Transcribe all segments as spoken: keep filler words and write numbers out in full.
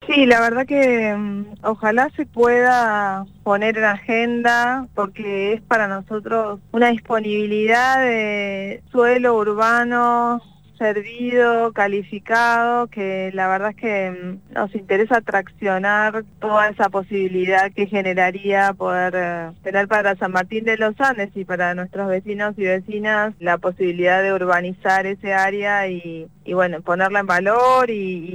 Sí, la verdad que um, ojalá se pueda poner en agenda, porque es para nosotros una disponibilidad de suelo urbano servido, calificado, que la verdad es que um, nos interesa traccionar toda esa posibilidad que generaría poder uh, tener para San Martín de los Andes y para nuestros vecinos y vecinas la posibilidad de urbanizar ese área y, y bueno, ponerla en valor y,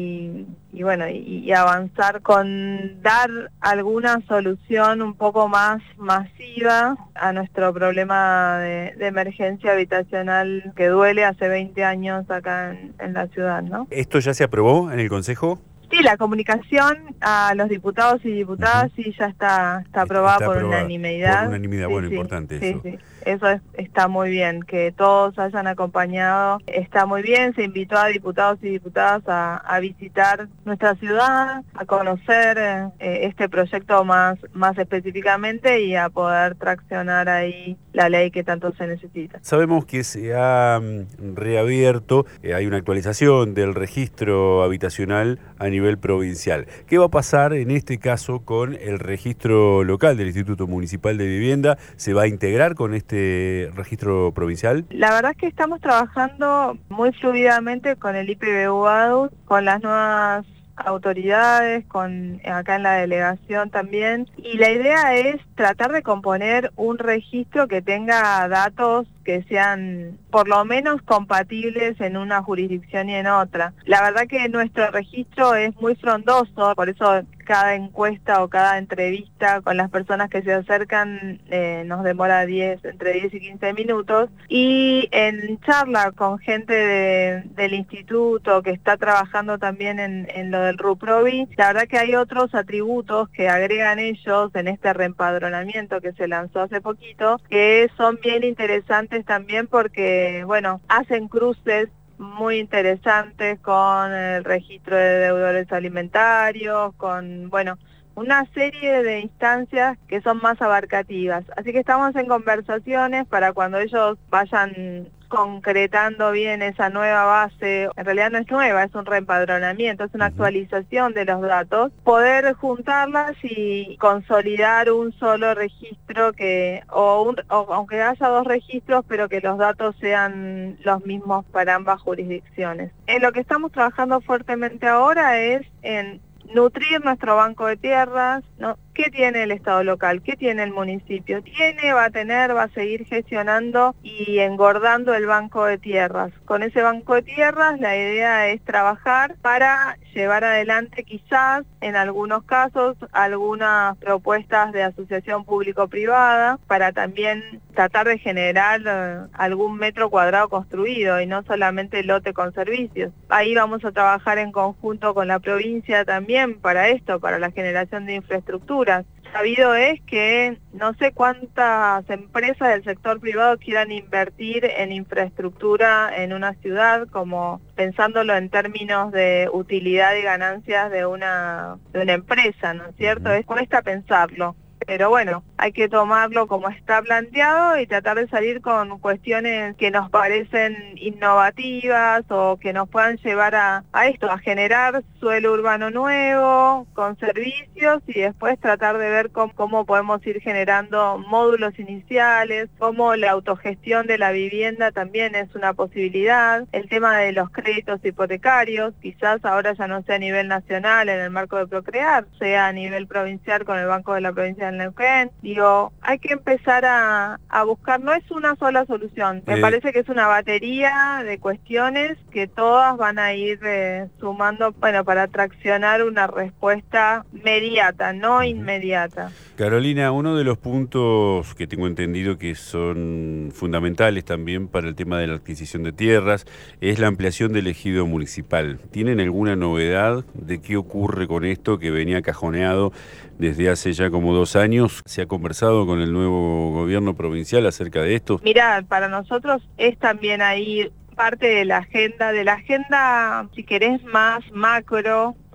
y y bueno, y, y avanzar con dar alguna solución un poco más masiva a nuestro problema de, de emergencia habitacional que duele hace veinte años acá en, en la ciudad, ¿no? ¿Esto ya se aprobó en el Consejo? Sí, la comunicación a los diputados y diputadas Uh-huh. sí ya está, está aprobada Está por aprobada unanimidad. por unanimidad, Sí, bueno, sí, importante sí, eso. sí. Eso es, está muy bien, que todos hayan acompañado, está muy bien, se invitó a diputados y diputadas a, a visitar nuestra ciudad, a conocer eh, este proyecto más, más específicamente y a poder traccionar ahí la ley que tanto se necesita. Sabemos que se ha mm, reabierto, eh, hay una actualización del registro habitacional a nivel provincial. ¿Qué va a pasar en este caso con el registro local del Instituto Municipal de Vivienda? ¿Se va a integrar con este registro provincial? La verdad es que estamos trabajando muy fluidamente con el I P B U A D U, con las nuevas autoridades, con acá en la delegación también, y la idea es tratar de componer un registro que tenga datos que sean por lo menos compatibles en una jurisdicción y en otra. La verdad que nuestro registro es muy frondoso, por eso cada encuesta o cada entrevista con las personas que se acercan eh, nos demora diez, entre diez y quince minutos, y en charla con gente de, del instituto que está trabajando también en, en lo del RUPROVI, la verdad que hay otros atributos que agregan ellos en este reempadronamiento que se lanzó hace poquito, que son bien interesantes también porque, bueno, hacen cruces muy interesantes con el registro de deudores alimentarios, con, bueno, una serie de instancias que son más abarcativas. Así que estamos en conversaciones para cuando ellos vayan concretando bien esa nueva base, en realidad no es nueva, es un reempadronamiento, es una actualización de los datos, poder juntarlas y consolidar un solo registro que, o, un, o aunque haya dos registros, pero que los datos sean los mismos para ambas jurisdicciones. En lo que estamos trabajando fuertemente ahora es en nutrir nuestro banco de tierras, ¿no? ¿Qué tiene el Estado local? ¿Qué tiene el municipio? Tiene, va a tener, va a seguir gestionando y engordando el banco de tierras. Con ese banco de tierras la idea es trabajar para llevar adelante quizás, en algunos casos, algunas propuestas de asociación público-privada para también tratar de generar uh, algún metro cuadrado construido y no solamente lote con servicios. Ahí vamos a trabajar en conjunto con la provincia también para esto, para la generación de infraestructura. Sabido es que no sé cuántas empresas del sector privado quieran invertir en infraestructura en una ciudad, como pensándolo en términos de utilidad y ganancias de una, de una empresa, ¿no es cierto? Es cuesta pensarlo. Pero bueno, hay que tomarlo como está planteado y tratar de salir con cuestiones que nos parecen innovativas o que nos puedan llevar a, a esto, a generar suelo urbano nuevo, con servicios y después tratar de ver cómo, cómo podemos ir generando módulos iniciales, cómo la autogestión de la vivienda también es una posibilidad, el tema de los créditos hipotecarios, quizás ahora ya no sea a nivel nacional en el marco de Procrear, sea a nivel provincial con el Banco de la Provincia de Neuquén. Digo, hay que empezar a, a buscar, no es una sola solución, me Eh, parece que es una batería de cuestiones que todas van a ir eh, sumando, bueno, para traccionar una respuesta mediata, no inmediata. Carolina, uno de los puntos que tengo entendido que son fundamentales también para el tema de la adquisición de tierras es la ampliación del ejido municipal. ¿Tienen alguna novedad de qué ocurre con esto que venía cajoneado desde hace ya como dos años? ¿Se ha conversado con el nuevo gobierno provincial acerca de esto? Mirá, para nosotros es también ahí parte de la agenda, de la agenda, si querés, más macro,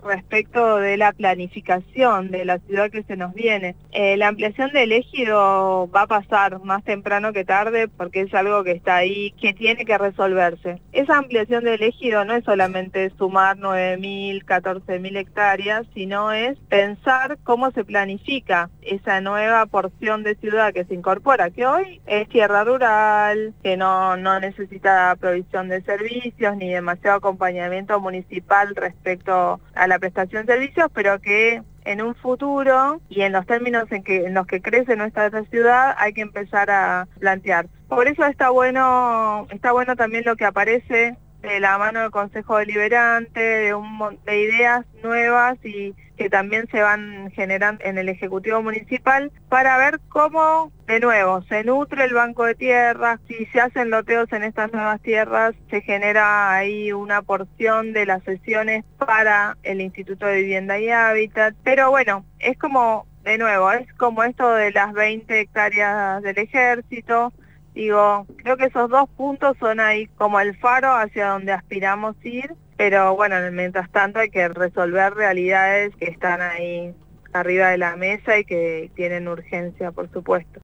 respecto de la planificación de la ciudad que se nos viene. Eh, la ampliación del ejido va a pasar más temprano que tarde porque es algo que está ahí, que tiene que resolverse. Esa ampliación del ejido no es solamente sumar nueve mil, catorce mil hectáreas, sino es pensar cómo se planifica esa nueva porción de ciudad que se incorpora, que hoy es tierra rural, que no, no necesita provisión de servicios ni demasiado acompañamiento municipal respecto a la prestación de servicios, pero que en un futuro y en los términos en que en los que crece nuestra ciudad hay que empezar a plantear. Por eso está bueno, está bueno también lo que aparece de la mano del Consejo Deliberante, de un montón de ideas nuevas y que también se van generando en el Ejecutivo Municipal para ver cómo, de nuevo, se nutre el banco de tierras, si se hacen loteos en estas nuevas tierras, se genera ahí una porción de las sesiones para el Instituto de Vivienda y Hábitat, pero bueno, es como, de nuevo, es como esto de las veinte hectáreas del Ejército. Digo, creo que esos dos puntos son ahí como el faro hacia donde aspiramos ir, pero bueno, mientras tanto hay que resolver realidades que están ahí arriba de la mesa y que tienen urgencia, por supuesto.